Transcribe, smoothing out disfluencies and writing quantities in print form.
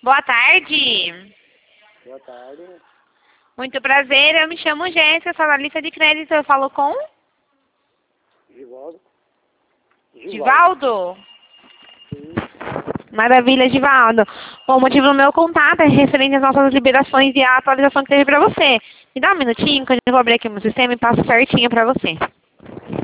Boa tarde. Boa tarde. Muito prazer, eu me chamo Jéssica, sou analista de crédito. Eu falo com Givaldo. Givaldo? Sim. Maravilha, Givaldo. Bom, o motivo do meu contato é referente às nossas liberações e a atualização que teve para você. Me dá um minutinho que eu vou abrir aqui no sistema e passo certinho para você.